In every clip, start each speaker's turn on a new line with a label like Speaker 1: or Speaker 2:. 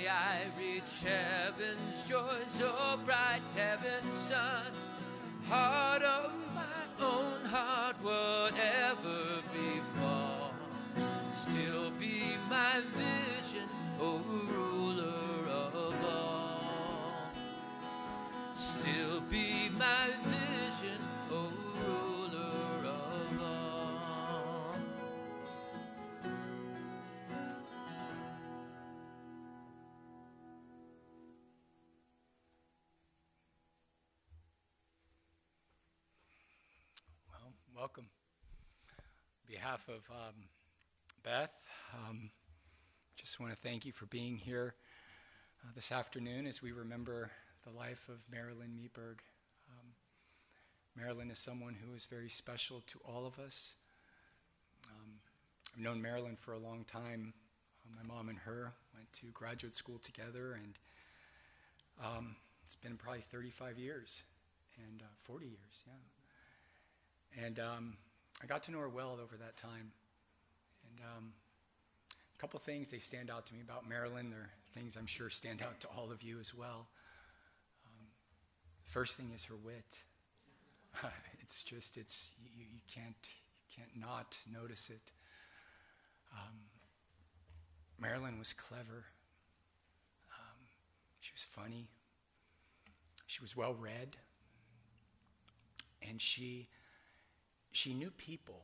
Speaker 1: I reach heaven's joy so bright, heaven's sun. Heart of my own heart, whatever befall, still be my vision, O ruler of all. Still be my vision, O ruler of all.
Speaker 2: Well, welcome. On behalf of Beth, just want to thank you for being here this afternoon as we remember the life of Marilyn Meeberg. Marilyn is someone who is very special to all of us. I've known Marilyn for a long time. My mom and her went to graduate school together, and it's been probably 35 years and 40 years, yeah. And I got to know her well over that time. And a couple things, they stand out to me about Marilyn. They're things I'm sure stand out to all of you as well. First thing is her wit. It's just, you can't not notice it. Marilyn was clever. She was funny. She was well read. And she knew people.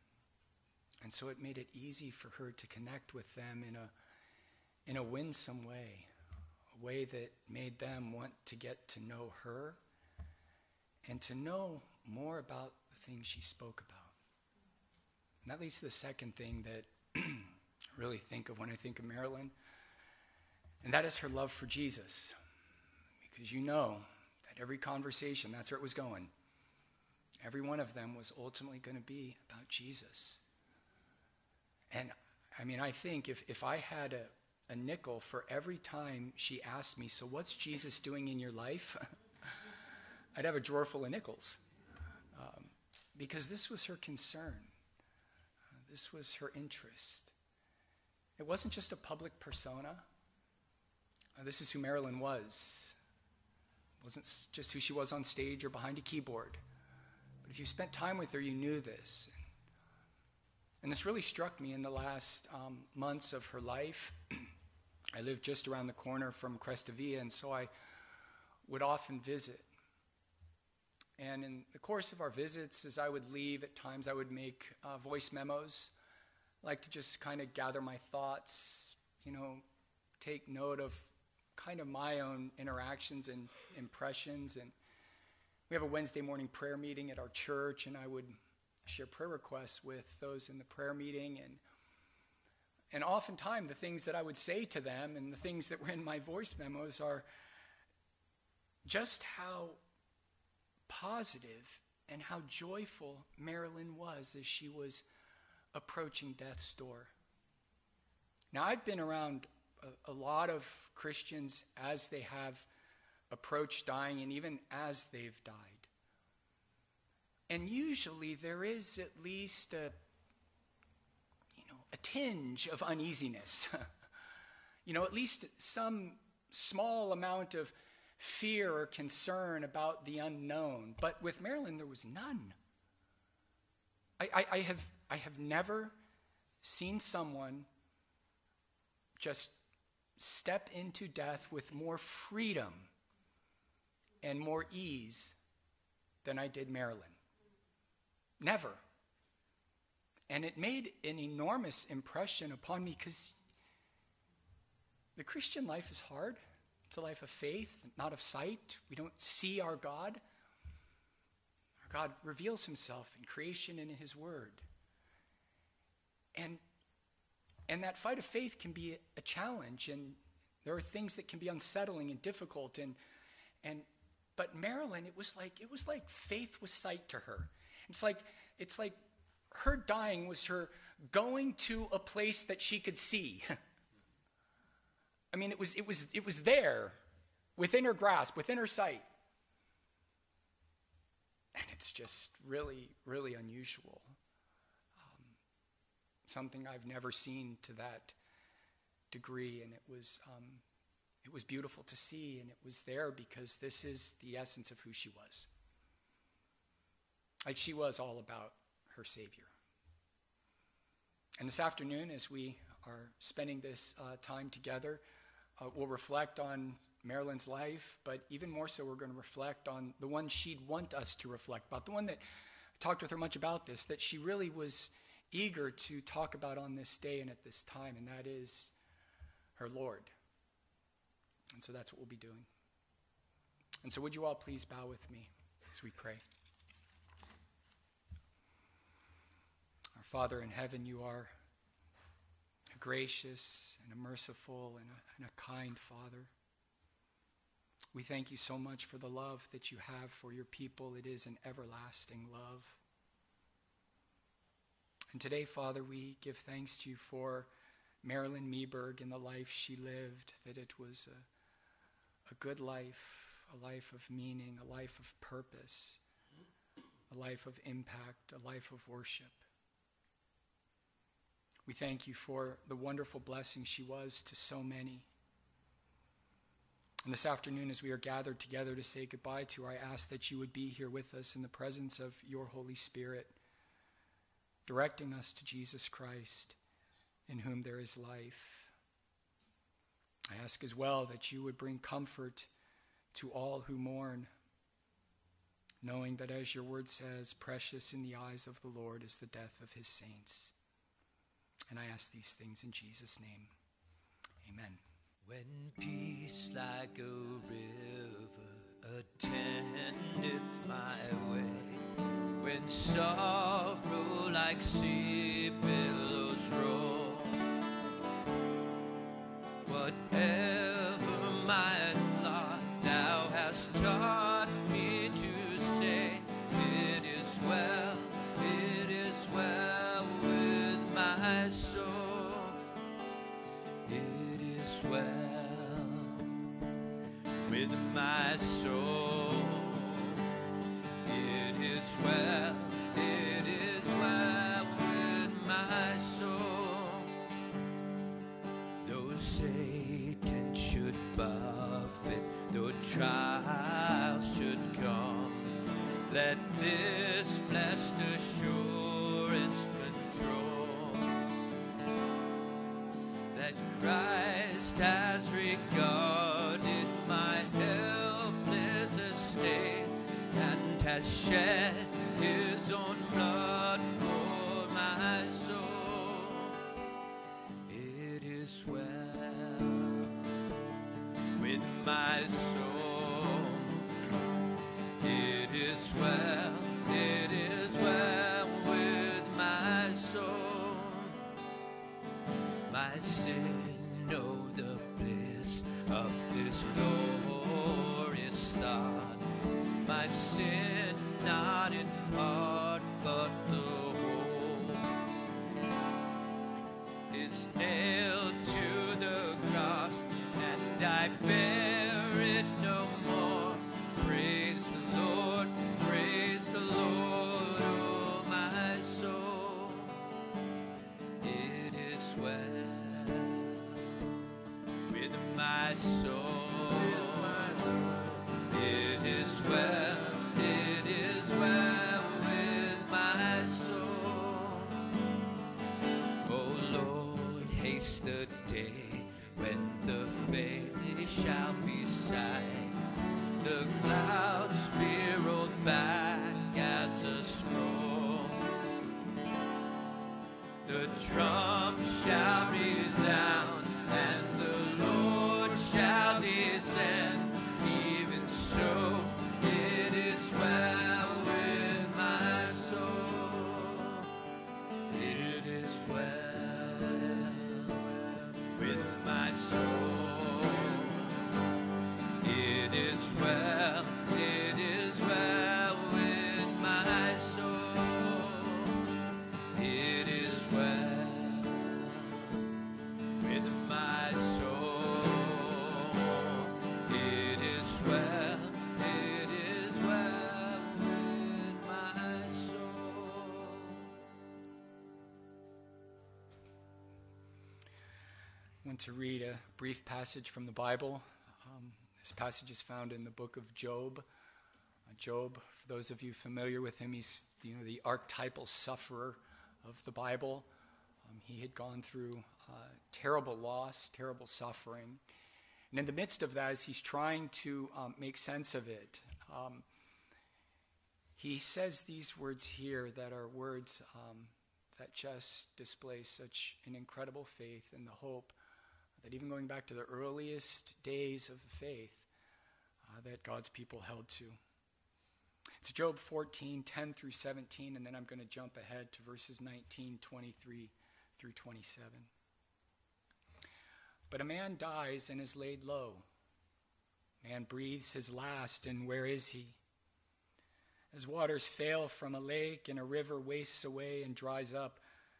Speaker 2: And so it made it easy for her to connect with them in a winsome way, a way that made them want to get to know her and to know more about the things she spoke about. And that leads to the second thing that I really think of when I think of Marilyn, and that is her love for Jesus. Because you know that every conversation, that's where it was going. Every one of them was ultimately going to be about Jesus. And I mean, I think if I had a nickel for every time she asked me, so what's Jesus doing in your life? I'd have a drawer full of nickels. Because this was her concern. This was her interest. It wasn't just a public persona. This is who Marilyn was. It wasn't just who she was on stage or behind a keyboard. But if you spent time with her, you knew this. And this really struck me in the last months of her life. I lived just around the corner from Cresta Via, and so I would often visit. And in the course of our visits, as I would leave, at times I would make voice memos. I like to just kind of gather my thoughts, take note of kind of my own interactions and impressions. And we have a Wednesday morning prayer meeting at our church, and I would share prayer requests with those in the prayer meeting. And oftentimes the things that I would say to them and the things that were in my voice memos are just how positive and how joyful Marilyn was as she was approaching death's door. Now, I've been around a lot of Christians as they have approached dying and even as they've died. And usually there is at least a tinge of uneasiness. At least some small amount of fear or concern about the unknown. But with Marilyn, there was none. I have never seen someone just step into death with more freedom and more ease than I did Marilyn. Never. And it made an enormous impression upon me because the Christian life is hard. It's a life of faith, not of sight. We don't see our God. Our God reveals himself in creation and in his word. And that fight of faith can be a challenge, and there are things that can be unsettling and difficult. But Marilyn, it was like faith was sight to her. It's like her dying was her going to a place that she could see. I mean, it was there, within her grasp, within her sight. And it's just really, really unusual. Something I've never seen to that degree, and it was It was beautiful to see, and it was there because this is the essence of who she was. Like, she was all about her Savior. And this afternoon, as we are spending this time together, we'll reflect on Marilyn's life, but even more so, we're going to reflect on the one she'd want us to reflect about, the one that I talked with her much about this, that she really was eager to talk about on this day and at this time, and that is her Lord. And so that's what we'll be doing. And so would you all please bow with me as we pray. Our Father in heaven, you are a gracious and a merciful and a kind Father. We thank you so much for the love that you have for your people. It is an everlasting love. And today, Father, we give thanks to you for Marilyn Meeberg and the life she lived, that it was a good life, a life of meaning, a life of purpose, a life of impact, a life of worship. We thank you for the wonderful blessing she was to so many. And this afternoon, as we are gathered together to say goodbye to her, I ask that you would be here with us in the presence of your Holy Spirit, directing us to Jesus Christ, in whom there is life. I ask as well that you would bring comfort to all who mourn, knowing that, as your word says, precious in the eyes of the Lord is the death of his saints. And I ask these things in Jesus' name. Amen.
Speaker 1: When peace like a river attended my way, when sorrow like sea billows roll, whatever my lot, thou hast taught me to say, it is well with my soul, it is well with my soul, it is well with my soul. Though Satan should buffet, though trials should come, let this blessed assurance control, that Christ has regarded my helpless estate and has shed his own blood for my soul. It is well with my soul. It is well with my soul. My sin know the bliss of this glorious start. My sin not in part but the whole is nailed to the cross, and I bear it no more. Praise the Lord, oh my soul. It is well with my soul. It is well with my soul. Oh Lord, haste the day when the veil shall be sight, the clouds be rolled back as a scroll, the trump shall resound, and the Lord shall descend. Even so
Speaker 2: to read a brief passage from the Bible. This passage is found in the book of Job. Job, for those of you familiar with him, he's the archetypal sufferer of the Bible. He had gone through terrible loss, terrible suffering. And in the midst of that, as he's trying to make sense of it, he says these words here that are words that just display such an incredible faith and the hope that even going back to the earliest days of the faith, that God's people held to. It's Job 14, 10 through 17, and then I'm going to jump ahead to verses 19, 23 through 27. But a man dies and is laid low. Man breathes his last, and where is he? As waters fail from a lake and a river wastes away and dries up,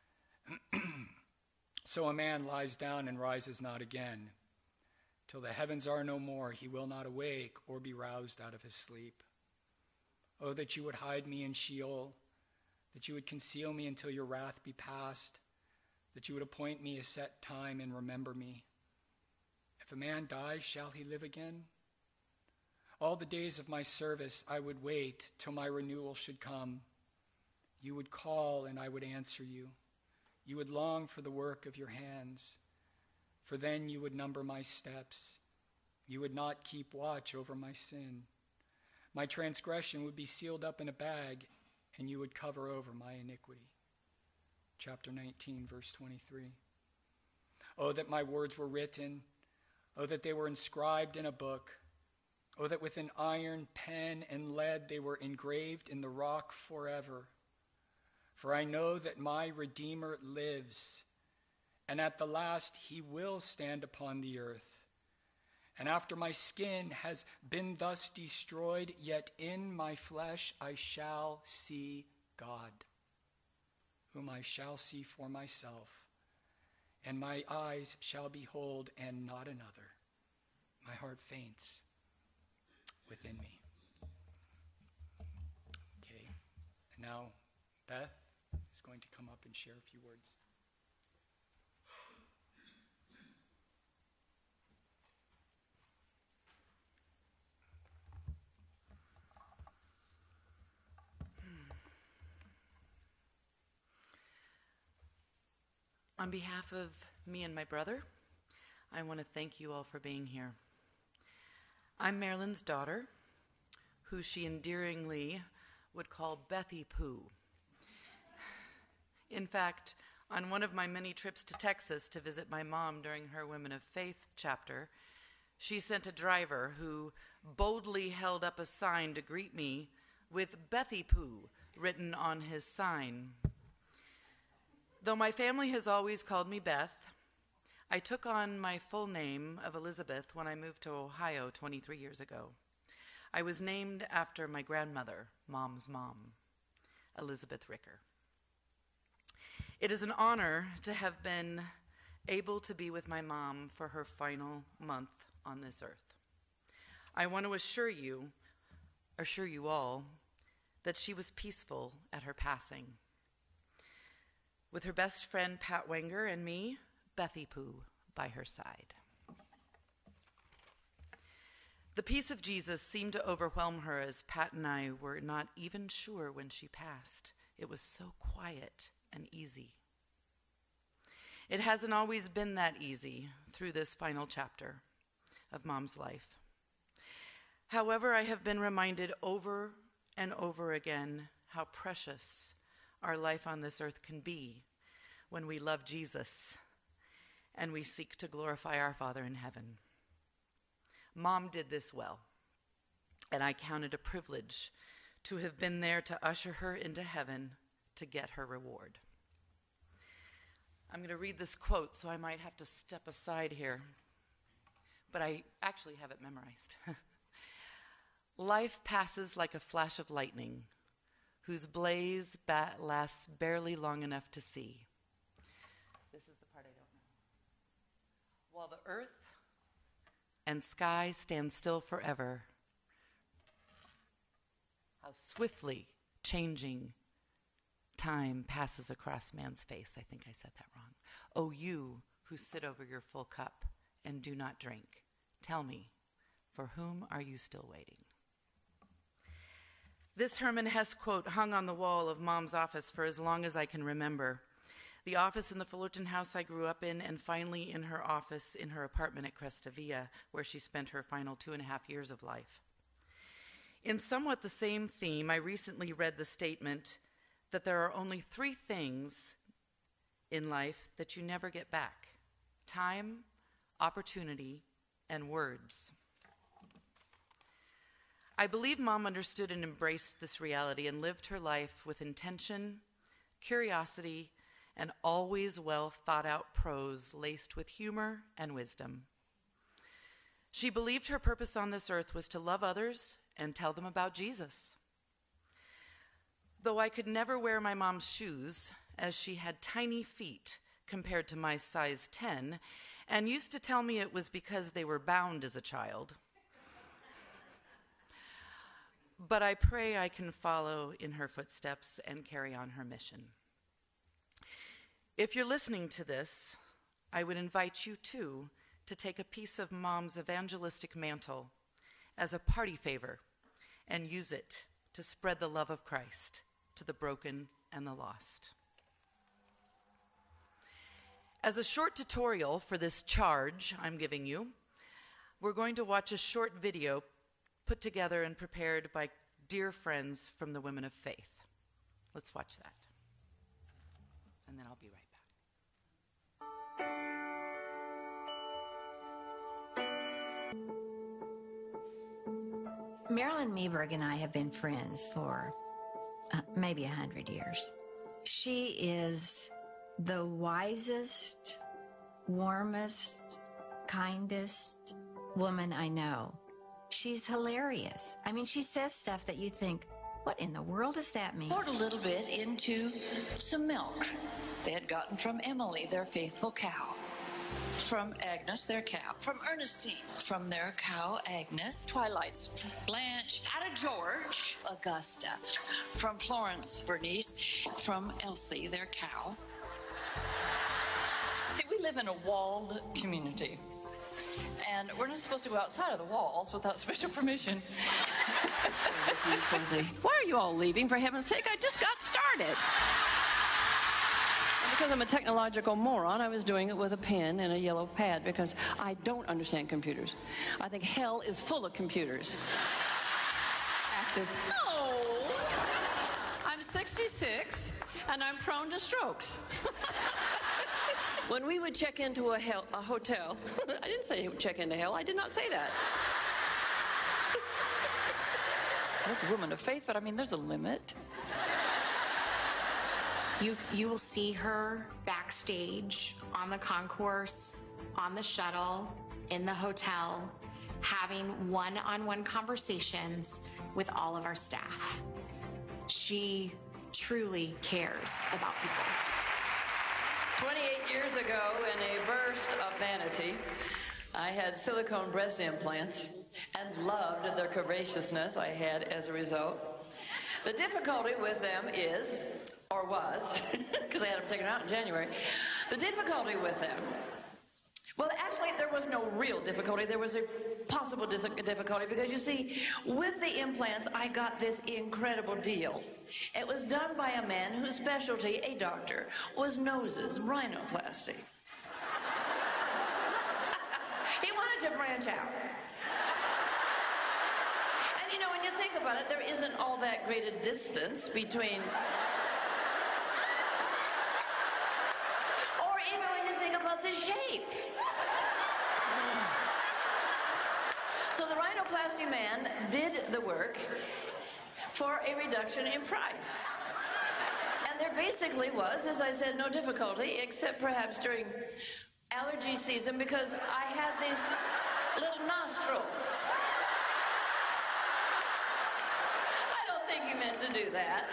Speaker 2: so a man lies down and rises not again. Till the heavens are no more, he will not awake or be roused out of his sleep. Oh, that you would hide me in Sheol, that you would conceal me until your wrath be past, that you would appoint me a set time and remember me. If a man dies, shall he live again? All the days of my service I would wait till my renewal should come. You would call and I would answer you. You would long for the work of your hands, for then you would number my steps. You would not keep watch over my sin. My transgression would be sealed up in a bag, and you would cover over my iniquity. Chapter 19, verse 23. Oh, that my words were written. Oh, that they were inscribed in a book. Oh, that with an iron pen and lead they were engraved in the rock forever. For I know that my Redeemer lives, and at the last he will stand upon the earth. And after my skin has been thus destroyed, yet in my flesh I shall see God, whom I shall see for myself, and my eyes shall behold and not another. My heart faints within me. Okay, and now Beth is going to come up and share a few words.
Speaker 3: On behalf of me and my brother, I want to thank you all for being here. I'm Marilyn's daughter, who she endearingly would call Bethy Pooh. In fact, on one of my many trips to Texas to visit my mom during her Women of Faith chapter, she sent a driver who boldly held up a sign to greet me with Bethy Pooh written on his sign. Though my family has always called me Beth, I took on my full name of Elizabeth when I moved to Ohio 23 years ago. I was named after my grandmother, Mom's mom, Elizabeth Ricker. It is an honor to have been able to be with my mom for her final month on this earth. I want to assure you all, that she was peaceful at her passing. With her best friend, Pat Wenger, and me, Bethy Pooh, by her side. The peace of Jesus seemed to overwhelm her as Pat and I were not even sure when she passed. It was so quiet and easy. It hasn't always been that easy through this final chapter of Mom's life. However, I have been reminded over and over again how precious our life on this earth can be when we love Jesus and we seek to glorify our Father in heaven. Mom did this well, and I count it a privilege to have been there to usher her into heaven to get her reward. I'm going to read this quote, so I might have to step aside here, but I actually have it memorized. Life passes like a flash of lightning, whose blaze lasts barely long enough to see. This is the part I don't know. While the earth and sky stand still forever, how swiftly changing time passes across man's face. I think I said that wrong. Oh, you who sit over your full cup and do not drink. Tell me, for whom are you still waiting? This Herman Hesse quote hung on the wall of Mom's office for as long as I can remember. The office in the Fullerton house I grew up in, and finally in her office in her apartment at Cresta Via, where she spent her final 2.5 years of life. In somewhat the same theme, I recently read the statement that there are only 3 things in life that you never get back: time, opportunity, and words. I believe Mom understood and embraced this reality and lived her life with intention, curiosity, and always well thought out prose laced with humor and wisdom. She believed her purpose on this earth was to love others and tell them about Jesus. Though I could never wear my mom's shoes, as she had tiny feet compared to my size 10, and used to tell me it was because they were bound as a child. But I pray I can follow in her footsteps and carry on her mission. If you're listening to this, I would invite you, too, to take a piece of Mom's evangelistic mantle as a party favor and use it to spread the love of Christ to the broken and the lost. As a short tutorial for this charge I'm giving you, we're going to watch a short video put together and prepared by dear friends from the Women of Faith. Let's watch that. And then I'll be right back.
Speaker 4: Marilyn Meberg and I have been friends for maybe 100 years. She is the wisest, warmest, kindest woman I know. She's hilarious. I mean, she says stuff that you think, what in the world does that mean?
Speaker 5: Poured a little bit into some milk they had gotten from Emily, their faithful cow. From Agnes, their cow. From Ernestine, from their cow, Agnes. Twilight's Blanche. Ada George, Augusta. From Florence, Bernice. From Elsie, their cow. See, we live in a walled community. And we're not supposed to go outside of the walls without special permission. Why are you all leaving? For heaven's sake, I just got started. And because I'm a technological moron, I was doing it with a pen and a yellow pad because I don't understand computers. I think hell is full of computers. Active. Oh, I'm 66 and I'm prone to strokes. When we would check into a hotel, I didn't say check into hell. I did not say that. That's a woman of faith, but I mean, there's a limit.
Speaker 6: You will see her backstage, on the concourse, on the shuttle, in the hotel, having one-on-one conversations with all of our staff. She truly cares about people.
Speaker 5: 28 years ago, in a burst of vanity, I had silicone breast implants and loved the curvaceousness I had as a result. The difficulty with them is, or was, because I had them taken out in January, the difficulty with them, well, actually, there was no real difficulty. There was a possible difficulty because, you see, with the implants, I got this incredible deal. It was done by a man whose specialty, a doctor, was noses, rhinoplasty. He wanted to branch out. And, you know, when you think about it, there isn't all that great a distance between... Or even when you think about the shape. So the rhinoplasty man did the work for a reduction in price. And there basically was, as I said, no difficulty, except perhaps during allergy season because I had these little nostrils. I don't think you meant to do that.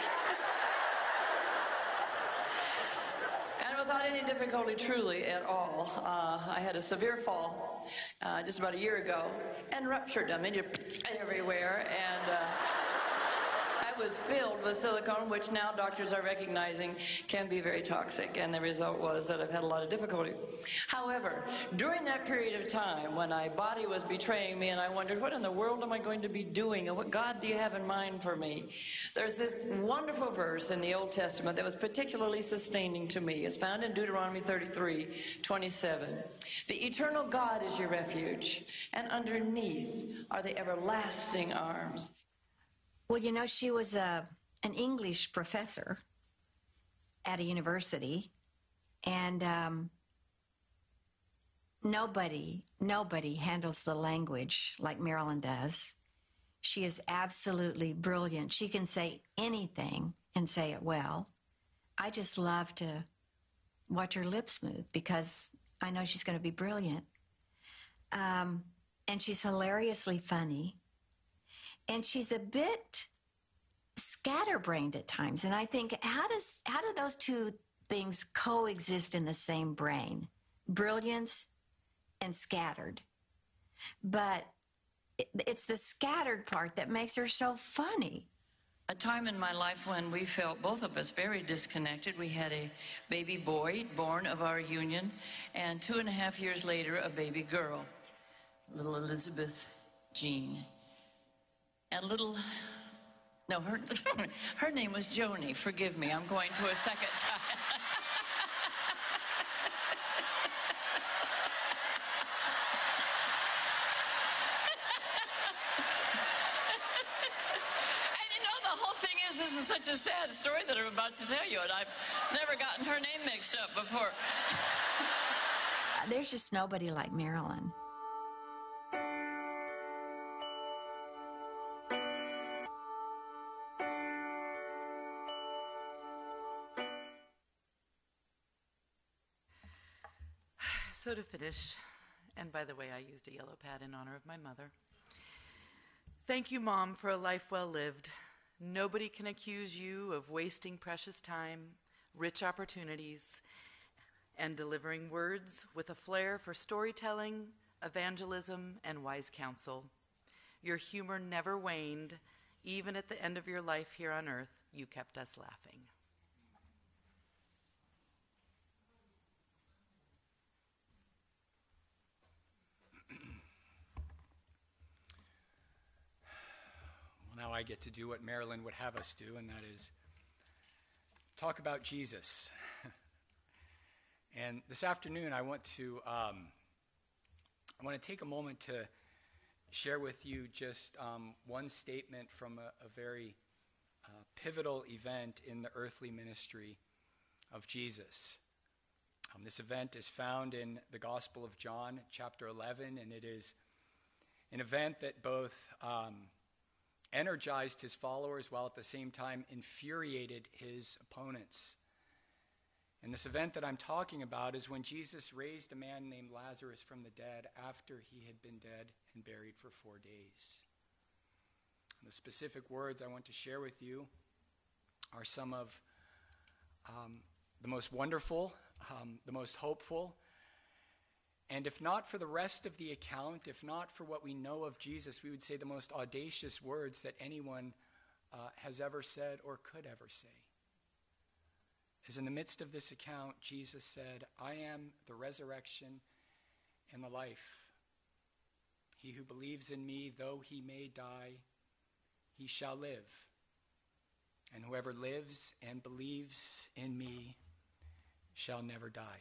Speaker 5: And without any difficulty truly at all, I had a severe fall just about a year ago and ruptured them everywhere. And I was filled with silicone, which now doctors are recognizing can be very toxic, and the result was that I've had a lot of difficulty. However, during that period of time when my body was betraying me and I wondered, what in the world am I going to be doing, and what God do you have in mind for me? There's this wonderful verse in the Old Testament that was particularly sustaining to me. It's found in Deuteronomy 33:27. The eternal God is your refuge, and underneath are the everlasting arms.
Speaker 4: Well, you know, she was an English professor at a university, and nobody handles the language like Marilyn does. She is absolutely brilliant. She can say anything and say it well. I just love to watch her lips move because I know she's going to be brilliant. And she's hilariously funny. And she's a bit scatterbrained at times. And I think, how do those two things coexist in the same brain? Brilliance and scattered. But it's the scattered part that makes her so funny.
Speaker 5: A time in my life when we felt, both of us, very disconnected. We had a baby boy born of our union, and 2.5 years later, a baby girl, little Elizabeth Jean. And her name was Joni. Forgive me, I'm going to a second time. This is such a sad story that I'm about to tell you, and I've never gotten her name mixed up before.
Speaker 4: There's just nobody like Marilyn.
Speaker 3: So to finish, and by the way, I used a yellow pad in honor of my mother. Thank you, Mom, for a life well lived. Nobody can accuse you of wasting precious time, rich opportunities, and delivering words with a flair for storytelling, evangelism, and wise counsel. Your humor never waned. Even at the end of your life here on earth, you kept us laughing.
Speaker 2: Now I get to do what Marilyn would have us do, and that is talk about Jesus. And this afternoon, I want to take a moment to share with you just one statement from a very pivotal event in the earthly ministry of Jesus. This event is found in the Gospel of John, chapter 11, and it is an event that both energized his followers while at the same time infuriated his opponents. And this event that I'm talking about is when Jesus raised a man named Lazarus from the dead after he had been dead and buried for 4 days. And the specific words I want to share with you are some of the most wonderful, the most hopeful, and if not for the rest of the account, if not for what we know of Jesus, we would say the most audacious words that anyone has ever said or could ever say. As in the midst of this account, Jesus said, "I am the resurrection and the life. He who believes in me, though he may die, he shall live. And whoever lives and believes in me shall never die."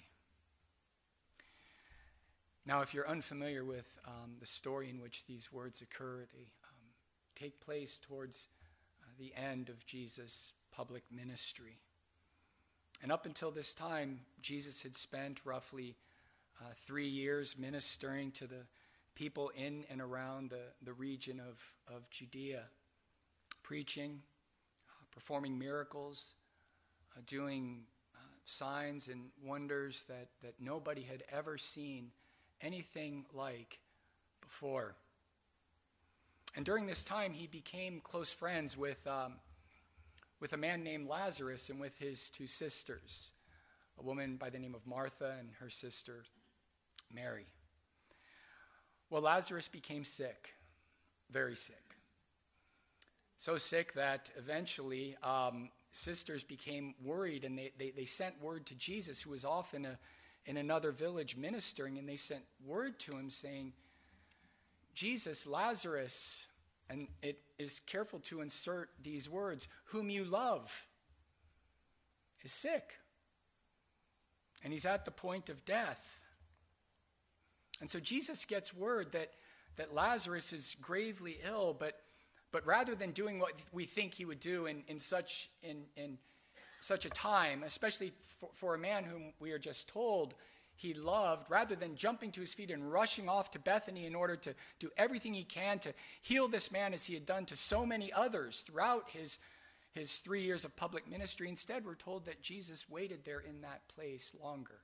Speaker 2: Now, if you're unfamiliar with the story in which these words occur, they take place towards the end of Jesus' public ministry. And up until this time, Jesus had spent roughly 3 years ministering to the people in and around the region of Judea, preaching, performing miracles, doing signs and wonders that nobody had ever seen anything like before. And during this time, he became close friends with a man named Lazarus and with his 2 sisters, a woman by the name of Martha and her sister Mary. Well, Lazarus became sick, very sick. So sick that eventually sisters became worried, and they sent word to Jesus, who was off in another village ministering, and they sent word to him saying, Jesus, Lazarus, and it is careful to insert these words, whom you love, is sick. And he's at the point of death. And so Jesus gets word that Lazarus is gravely ill, but rather than doing what we think he would do in such a time, especially for a man whom we are just told he loved, rather than jumping to his feet and rushing off to Bethany in order to do everything he can to heal this man as he had done to so many others throughout his 3 years of public ministry, instead we're told that Jesus waited there in that place longer.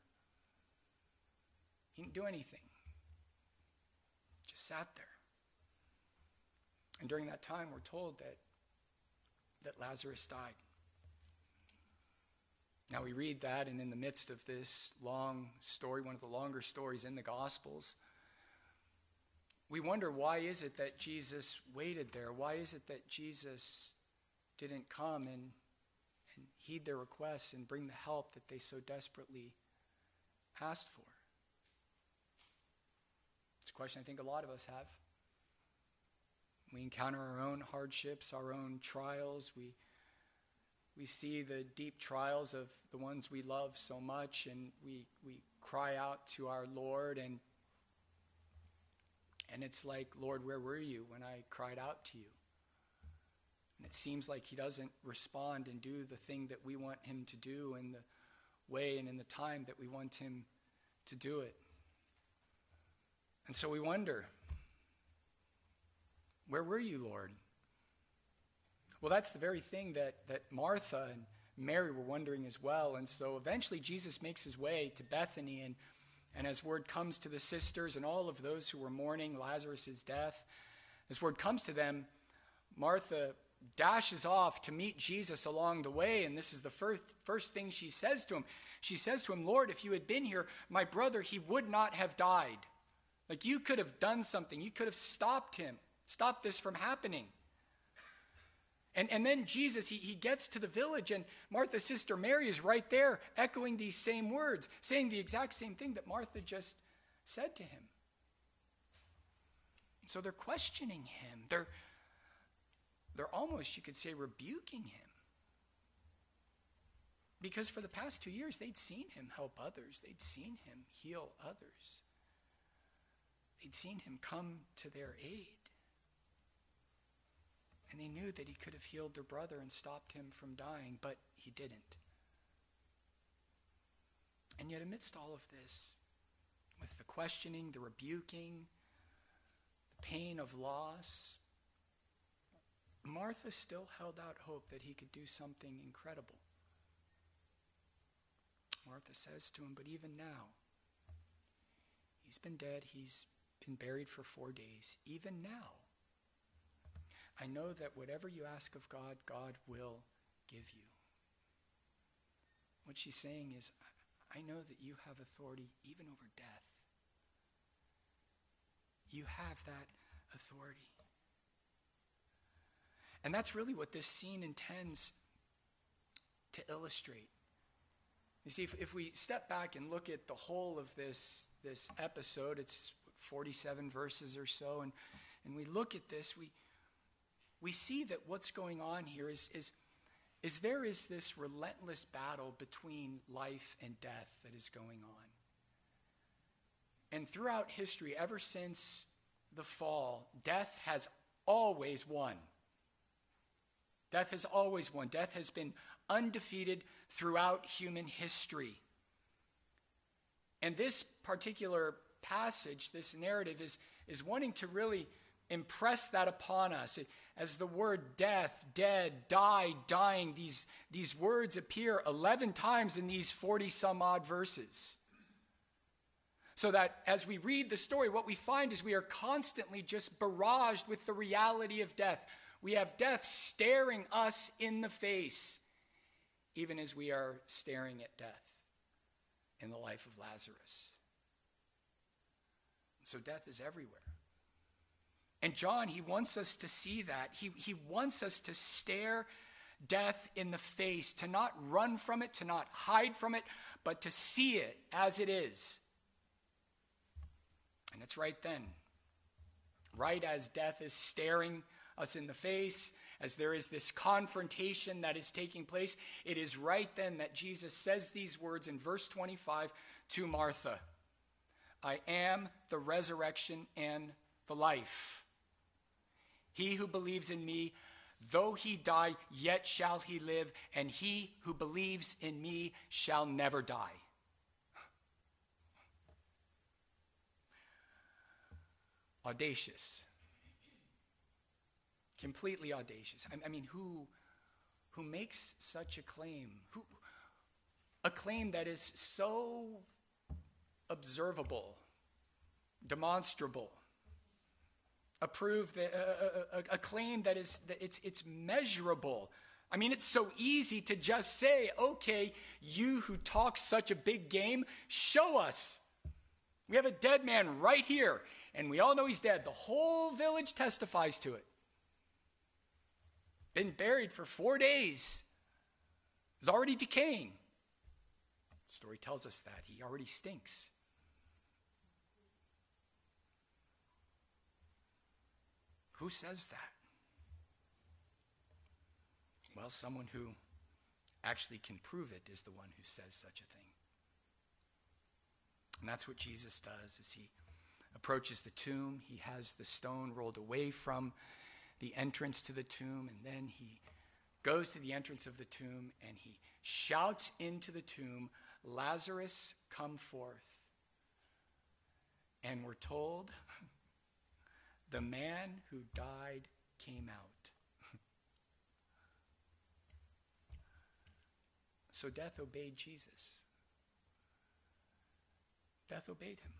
Speaker 2: He didn't do anything. Just sat there. And during that time, we're told that Lazarus died. Now we read that, and in the midst of this long story, one of the longer stories in the Gospels, we wonder, why is it that Jesus waited there? Why is it that Jesus didn't come and heed their requests and bring the help that they so desperately asked for? It's a question I think a lot of us have. We encounter our own hardships, our own trials. We see the deep trials of the ones we love so much, and we cry out to our Lord, and it's like, Lord, where were you when I cried out to you? And it seems like he doesn't respond and do the thing that we want him to do in the way and in the time that we want him to do it. And so we wonder, where were you, Lord? Well, that's the very thing that Martha and Mary were wondering as well. And so eventually Jesus makes his way to Bethany, and as word comes to the sisters and all of those who were mourning Lazarus' death, as word comes to them, Martha dashes off to meet Jesus along the way, and this is the first thing she says to him. She says to him, Lord, if you had been here, my brother, he would not have died. Like, you could have done something. You could have stopped him, stopped this from happening. And then Jesus, he gets to the village, and Martha's sister Mary is right there echoing these same words, saying the exact same thing that Martha just said to him. So they're questioning him. They're almost, you could say, rebuking him. Because for the past 2 years, they'd seen him help others. They'd seen him heal others. They'd seen him come to their aid. And they knew that he could have healed their brother and stopped him from dying, but he didn't. And yet amidst all of this, with the questioning, the rebuking, the pain of loss, Martha still held out hope that he could do something incredible. Martha says to him, but even now, he's been dead, he's been buried for 4 days. Even now, I know that whatever you ask of God, God will give you. What she's saying is, I know that you have authority even over death. You have that authority. And that's really what this scene intends to illustrate. You see, if we step back and look at the whole of this episode, it's 47 verses or so, and we look at this, we see that what's going on here is there is this relentless battle between life and death that is going on. And throughout history, ever since the fall, death has always won. Death has always won. Death has been undefeated throughout human history. And this particular passage, this narrative, is wanting to really impress that upon us. As the word death, dead, die, dying, these words appear 11 times in these 40-some-odd verses. So that as we read the story, what we find is we are constantly just barraged with the reality of death. We have death staring us in the face, even as we are staring at death in the life of Lazarus. So death is everywhere. And John, he wants us to see that. He wants us to stare death in the face, to not run from it, to not hide from it, but to see it as it is. And it's right then, right as death is staring us in the face, as there is this confrontation that is taking place, it is right then that Jesus says these words in verse 25 to Martha. I am the resurrection and the life. He who believes in me, though he die, yet shall he live, and he who believes in me shall never die. Audacious. Completely audacious. I mean, who makes such a claim? A claim that is so observable, demonstrable, a claim that it's measurable. I mean, it's so easy to just say, okay, you who talk such a big game, show us. We have a dead man right here, and we all know he's dead. The whole village testifies to it. Been buried for 4 days. Is already decaying. The story tells us that. He already stinks. Who says that? Well, someone who actually can prove it is the one who says such a thing. And that's what Jesus does as he approaches the tomb. He has the stone rolled away from the entrance to the tomb, and then he goes to the entrance of the tomb and he shouts into the tomb, Lazarus, come forth. And we're told the man who died came out. So death obeyed Jesus. Death obeyed him.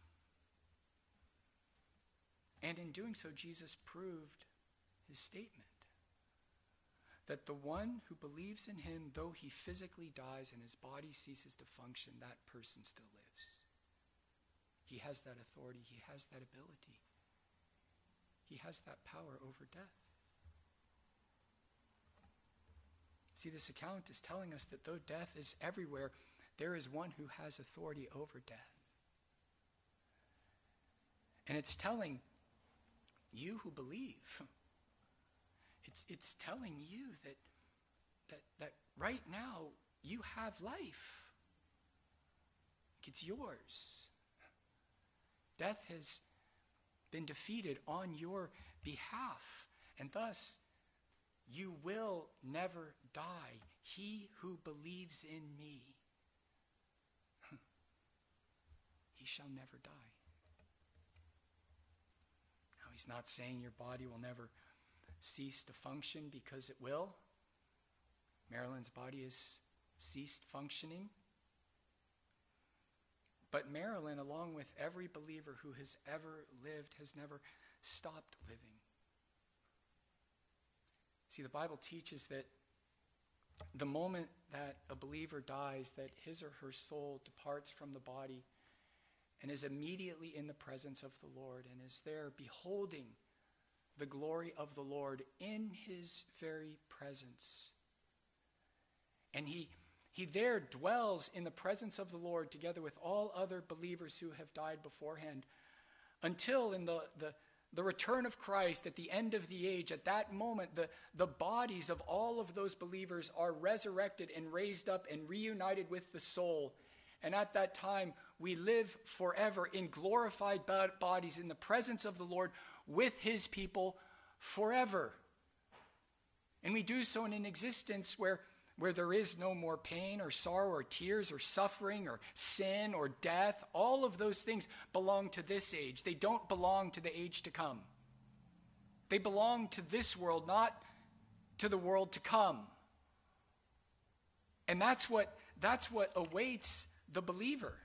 Speaker 2: And in doing so, Jesus proved his statement that the one who believes in him, though he physically dies and his body ceases to function, that person still lives. He has that authority. He has that ability. He has that power over death. See, this account is telling us that though death is everywhere, there is one who has authority over death. And it's telling you who believe, it's telling you that right now you have life. It's yours. Death has been defeated on your behalf, and thus you will never die. He who believes in me, he shall never die. Now, he's not saying your body will never cease to function, because it will. Marilyn's body has ceased functioning. But Marilyn, along with every believer who has ever lived, has never stopped living. See, the Bible teaches that the moment that a believer dies, that his or her soul departs from the body and is immediately in the presence of the Lord and is there beholding the glory of the Lord in his very presence. And he there dwells in the presence of the Lord together with all other believers who have died beforehand, until in the return of Christ at the end of the age. At that moment, the bodies of all of those believers are resurrected and raised up and reunited with the soul. And at that time, we live forever in glorified bodies in the presence of the Lord with his people forever. And we do so in an existence where there is no more pain or sorrow or tears or suffering or sin or death. All of those things belong to this age. They don't belong to the age to come. They belong to this world, not to the world to come. And that's what awaits the believer.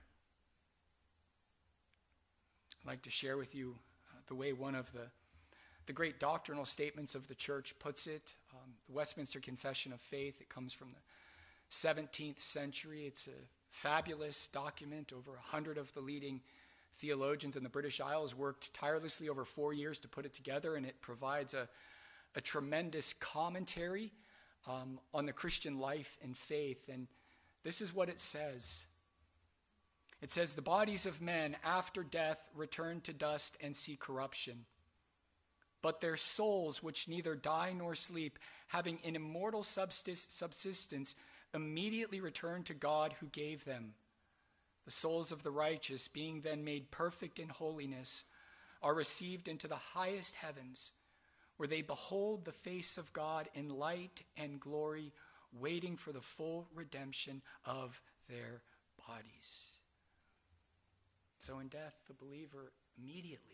Speaker 2: I'd like to share with you the way one of the great doctrinal statements of the church puts it. The Westminster Confession of Faith. It comes from the 17th century. It's a fabulous document. Over 100 of the leading theologians in the British Isles worked tirelessly over 4 years to put it together, and it provides a tremendous commentary on the Christian life and faith. And this is what it says. It says, "The bodies of men after death return to dust and see corruption. But their souls, which neither die nor sleep, having an immortal subsistence, immediately return to God who gave them. The souls of the righteous, being then made perfect in holiness, are received into the highest heavens, where they behold the face of God in light and glory, waiting for the full redemption of their bodies." So in death, the believer immediately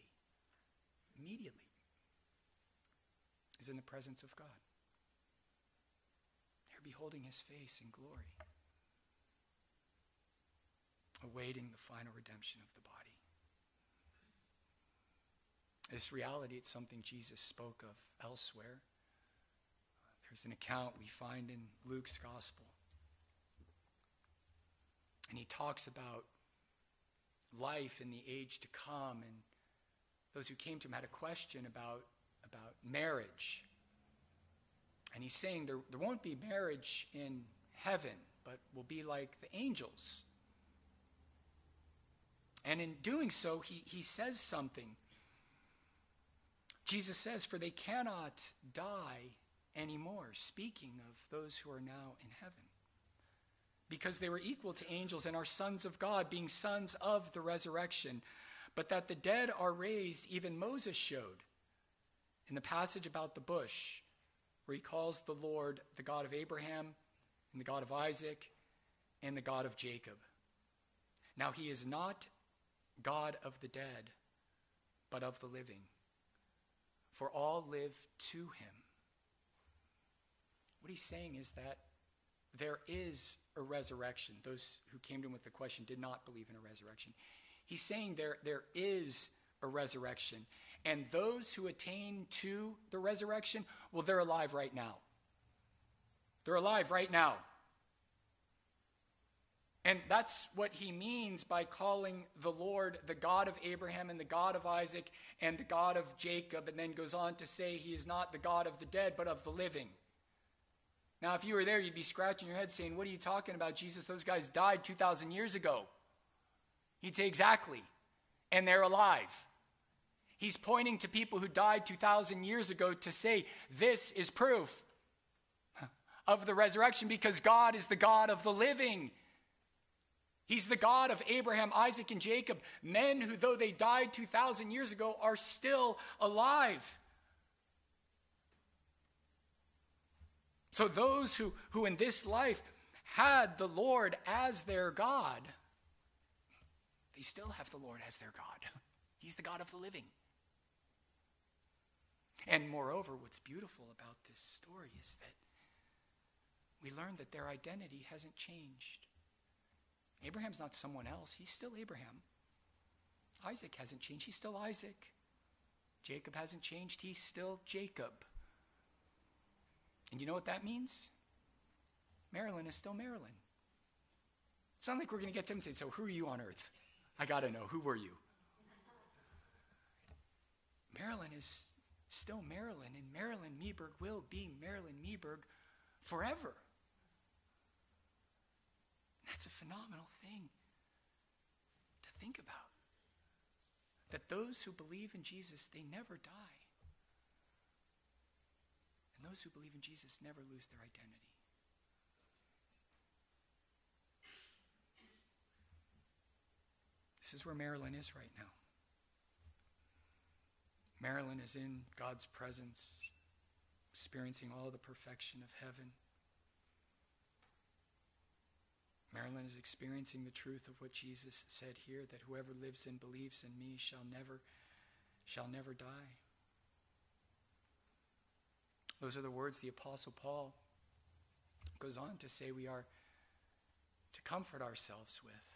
Speaker 2: is in the presence of God. They're beholding his face in glory, awaiting the final redemption of the body. This reality, it's something Jesus spoke of elsewhere. There's an account we find in Luke's gospel. And he talks about life in the age to come, and those who came to him had a question about marriage. And he's saying there won't be marriage in heaven, but will be like the angels. And in doing so, he says something. Jesus says, "For they cannot die anymore," speaking of those who are now in heaven, "because they were equal to angels and are sons of God, being sons of the resurrection. But that the dead are raised, even Moses showed in the passage about the bush, where he calls the Lord the God of Abraham and the God of Isaac and the God of Jacob. Now he is not God of the dead, but of the living, for all live to him." What he's saying is that there is a resurrection. Those who came to him with the question did not believe in a resurrection. He's saying there is a resurrection. And those who attain to the resurrection, well, they're alive right now. They're alive right now. And that's what he means by calling the Lord the God of Abraham and the God of Isaac and the God of Jacob, and then goes on to say he is not the God of the dead, but of the living. Now, if you were there, you'd be scratching your head saying, "What are you talking about, Jesus? Those guys died 2,000 years ago." He'd say, "Exactly. And they're alive." He's pointing to people who died 2,000 years ago to say, this is proof of the resurrection, because God is the God of the living. He's the God of Abraham, Isaac, and Jacob, men who, though they died 2,000 years ago, are still alive. So those who in this life had the Lord as their God, they still have the Lord as their God. He's the God of the living. And moreover, what's beautiful about this story is that we learn that their identity hasn't changed. Abraham's not someone else. He's still Abraham. Isaac hasn't changed. He's still Isaac. Jacob hasn't changed. He's still Jacob. And you know what that means? Marilyn is still Marilyn. It's not like we're going to get to him and say, "So who are you on earth?" I got to know, who were you? Marilyn is still Marilyn, and Marilyn Meeberg will be Marilyn Meeberg forever. That's a phenomenal thing to think about. That those who believe in Jesus, they never die. And those who believe in Jesus never lose their identity. This is where Marilyn is right now. Marilyn is in God's presence, experiencing all the perfection of heaven. Marilyn is experiencing the truth of what Jesus said here, that whoever lives and believes in me shall never die. Those are the words the Apostle Paul goes on to say we are to comfort ourselves with.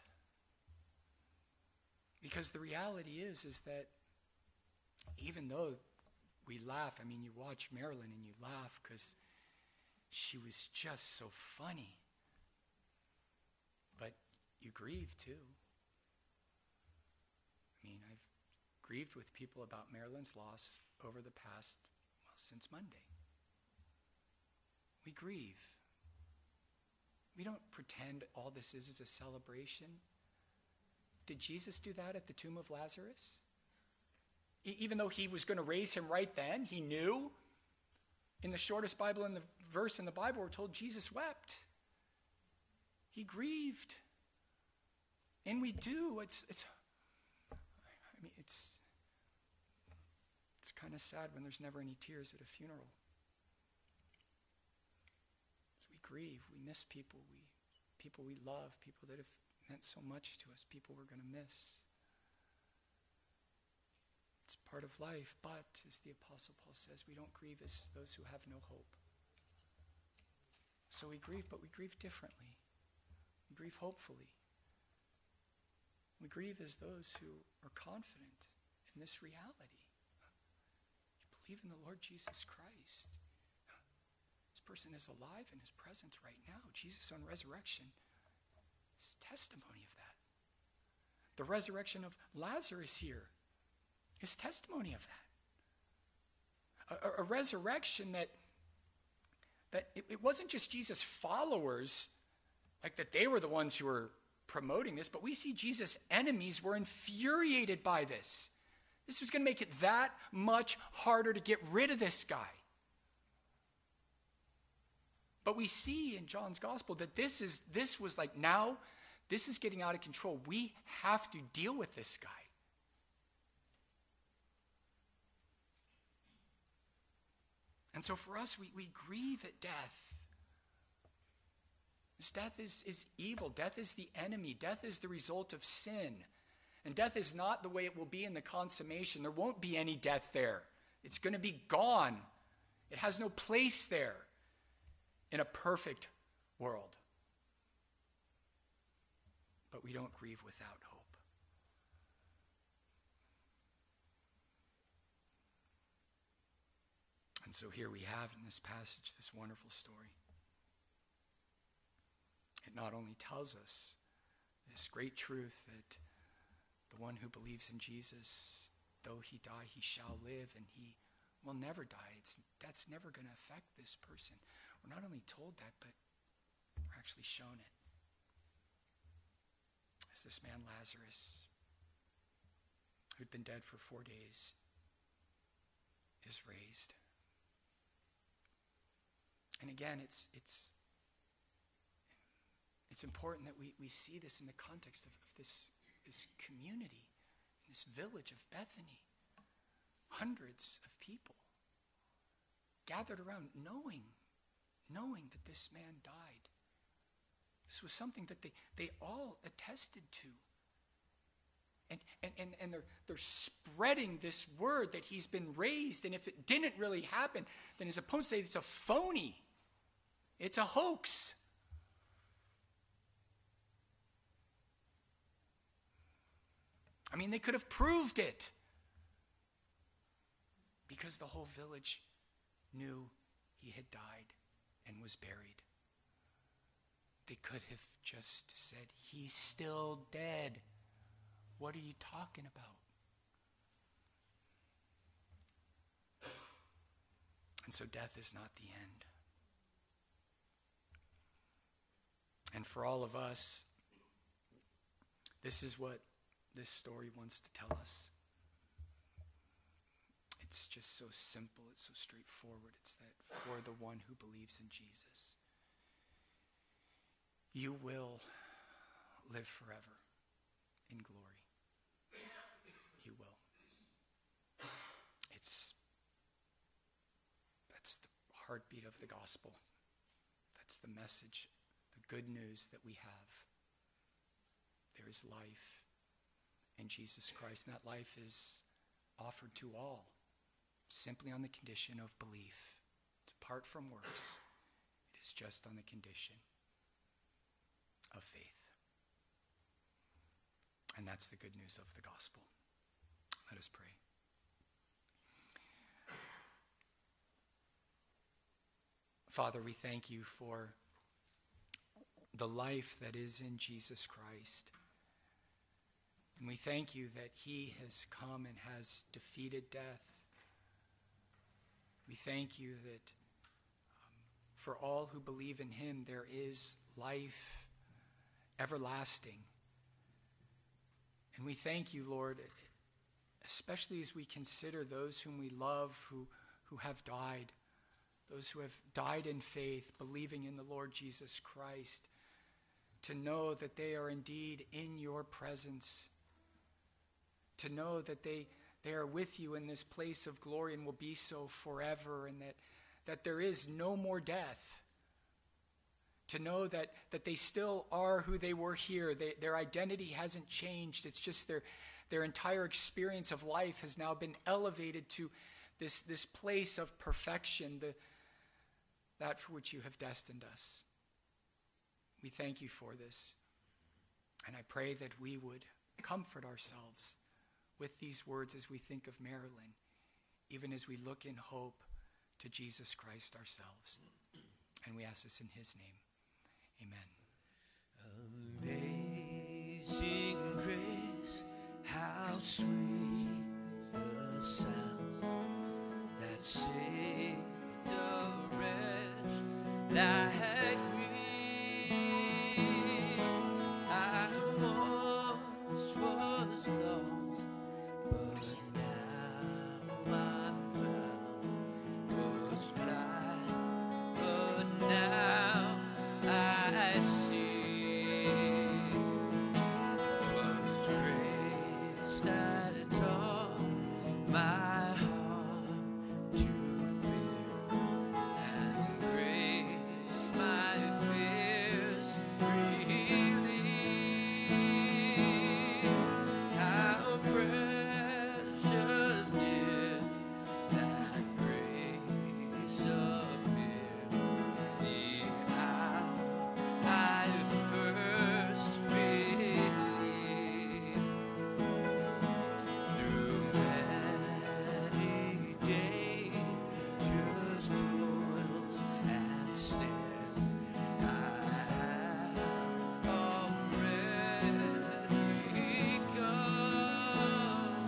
Speaker 2: Because the reality is that even though we laugh, you watch Marilyn and you laugh because she was just so funny. But you grieve too. mean, I've grieved with people about Marilyn's loss over the past, since Monday. We grieve. We don't pretend all this is a celebration. Did Jesus do that at the tomb of Lazarus? Even though he was going to raise him right then, he knew. In the shortest Bible in the verse in the Bible, we're told Jesus wept. He grieved. And we do. It's kind of sad when there's never any tears at a funeral. We grieve. We miss people. People we love, people that have meant so much to us, people we're going to miss. It's part of life, but as the Apostle Paul says, we don't grieve as those who have no hope. So we grieve, but we grieve differently. We grieve hopefully. We grieve as those who are confident in this reality. You believe in the Lord Jesus Christ. This person is alive in his presence right now. Jesus on resurrection is testimony of that. The resurrection of Lazarus here is testimony of that. A resurrection that it wasn't just Jesus' followers, like that they were the ones who were promoting this, but we see Jesus' enemies were infuriated by this. This was going to make it that much harder to get rid of this guy. But we see in John's gospel that this was like, now this is getting out of control. We have to deal with this guy. And so for us, we grieve at death. This death is evil. Death is the enemy. Death is the result of sin. And death is not the way it will be in the consummation. There won't be any death there. It's going to be gone. It has no place there in a perfect world. But we don't grieve without hope. And so here we have in this passage this wonderful story. It not only tells us this great truth that the one who believes in Jesus, though he die, he shall live, and he will never die. That's never going to affect this person. We're not only told that, but we're actually shown it. As this man Lazarus, who'd been dead for 4 days, is raised. And again, it's important that we see this in the context of this community, in this village of Bethany. Hundreds of people gathered around knowing that this man died. This was something that they all attested to. And they're spreading this word that he's been raised, and if it didn't really happen, then his opponents say it's a phony. It's a hoax. I mean, they could have proved it because the whole village knew he had died and was buried. They could have just said, he's still dead. What are you talking about? And so death is not the end. And for all of us, this is what this story wants to tell us. It's just so simple. It's so straightforward. It's that for the one who believes in Jesus, you will live forever in glory. You will. That's the heartbeat of the gospel. That's the message, the good news that we have. There is life in Jesus Christ, and that life is offered to all, simply on the condition of belief. It's apart from works. It is just on the condition of faith. And that's the good news of the gospel. Let us pray. Father, we thank you for the life that is in Jesus Christ. And we thank you that he has come and has defeated death. We thank you that for all who believe in him, there is life everlasting. And we thank you, Lord, especially as we consider those whom we love who have died, those who have died in faith, believing in the Lord Jesus Christ, to know that they are indeed in your presence, to know that they are with you in this place of glory and will be so forever, and that there is no more death. To know that they still are who they were here. Their identity hasn't changed. It's just their entire experience of life has now been elevated to this place of perfection, that for which you have destined us. We thank you for this. And I pray that we would comfort ourselves with these words as we think of Marilyn, even as we look in hope to Jesus Christ ourselves. And we ask this in his name. Amen.
Speaker 1: Amazing grace, how sweet the sound that saved a wretch like me. I once was lost, but now I'm found. Was blind, but now I see. 'Twas grace that taught my heart to fear, and grace my fears relieved. How precious did that grace appear the hour I first believed. Through many dangers, toils, and snares, I have already come.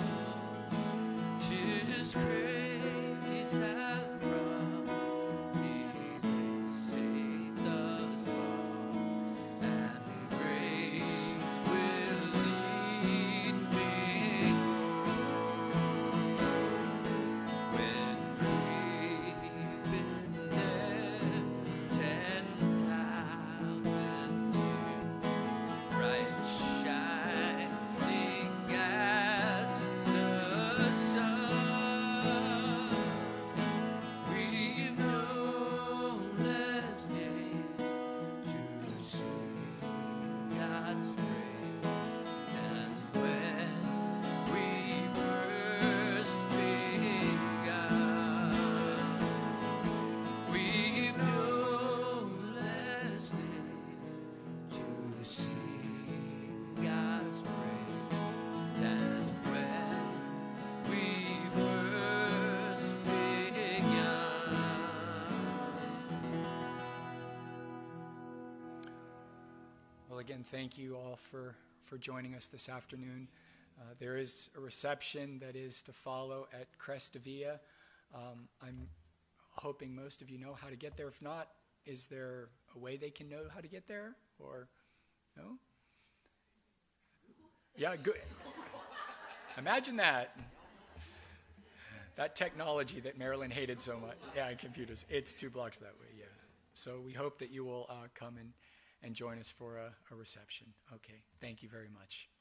Speaker 1: 'Tis grace hath brought me safe thus far, and grace will lead me when we've been there 10,000 years, bright shining as the sun. We've known less days to sing God's praise, and when we first begun, we've known less days to sing God's praise than when we first begun.
Speaker 2: Well, again, thank you all for joining us this afternoon. There is a reception that is to follow at Crestovia. I'm hoping most of you know how to get there. If not, is there a way they can know how to get there? Or no? Yeah, good. Imagine that. That technology that Marilyn hated so much. Yeah, computers. It's 2 blocks that way, yeah. So we hope that you will come and join us for a reception. Okay, thank you very much.